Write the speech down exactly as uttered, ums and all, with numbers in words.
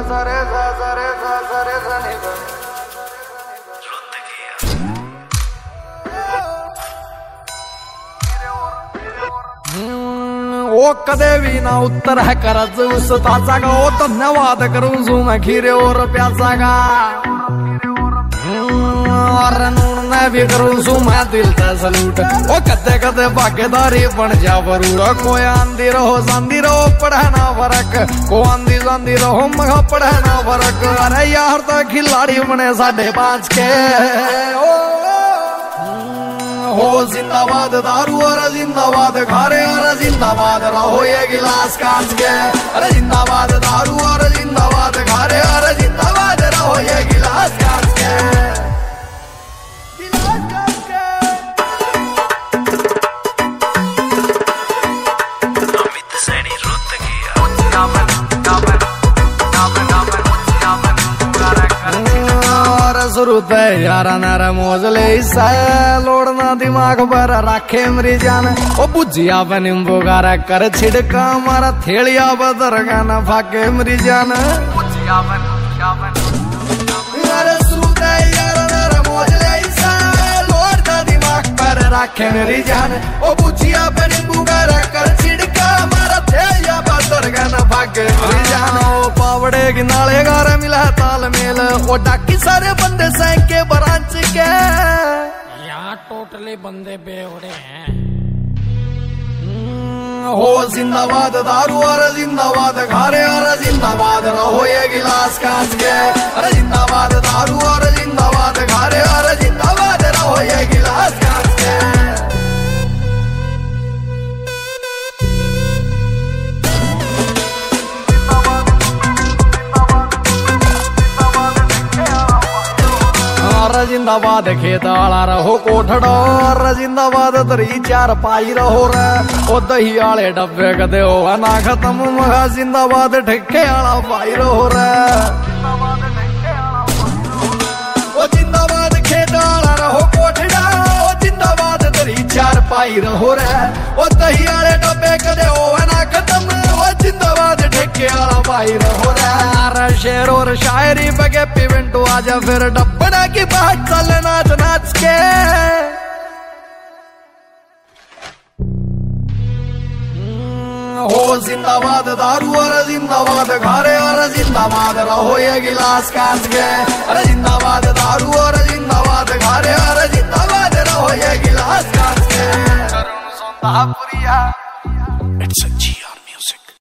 सरे सा सरे सा सरे सा नी सा ओ कदे भी ना उत्तर है करज उस ताचा का ओ धन्यवाद करूं सू मैं खीरे और प्यासा का और नून मैं भी करूं सू मैं दिल से सलूट ओ कदे कदे भागीदारी बन जा बरूड़ा कोई आंधी रहो सांधी रहो पढ़ना फर्क को आंधी सांधी रहो मगा पढ़ना फर्क अरे यार तो खिलाड़ी बने साढ़े पांच के ओ हो जिंदाबाद दारू और जिंदाबाद खारे और जिंदाबाद रहो ये गिलास कांच के अरे जिंदाबाद दारू और जिंदाबाद खारे और जिंदाबाद रहो ये गिलास कांच के गिलास कांच के अमित सैनी रुत किया नामन नामन नामन नामन नामन पूरा कर शुरू ते यारा नारा मोजले इसा लोड़ना दिमाग पर राखे मेरी जान ओ बुझिया पे नींबू गारा कर छिड़का मारा थेलिया बदर गाना फाके मेरी जान बुझिया बन बुझिया बन अरे शुरू ते यारा नारा मोजले इसा लोड़ना दिमाग पर राखे मेरी जान ओ बुझिया पे नींबू गारा कर छिड़का मारा थेलिया बदर गाना फाके मेरी जान ओ पावड़े की नाले गारा मिला ताल मेल ओ डाकी सारे बंदे सैंक के ब्रांच के यहाँ टोटली बंदे बेवड़े हैं। हो जिंदाबाद दारू और जिंदाबाद खारे और जिंदाबाद रहो ये गिलास कांच के अरे जिंदाबाद दारू और जिंदाबाद खारे और जिंदाबाद रहो ये गिलास कांच के जिंदाबाद खेत आला रहो कोठड़ो और जिंदाबाद दरी चार पाई रहो रे ओ दही आले डब्बे कदे हो ना खत्म मगा जिंदाबाद ठेके आला पाई रहो रे ओ जिंदाबाद खेत आला रहो कोठड़ा ओ जिंदाबाद दरी चार पाई रहो रे ओ दही आले डब्बे कदे हो ना खत्म ओ जिंदाबाद ठेके आला पाई रहो रे शेर और शायरी बगे पिवेंटू आजा फिर डब्बना की बात चले नाच नाच के हो जिंदाबाद दारू और जिंदाबाद खारे और जिंदाबाद रहो ये गिलास कांच के अरे जिंदाबाद दारू और जिंदाबाद खारे और जिंदाबाद रहो ये गिलास कांच के करुण सोंदा पुरिया इट्स अ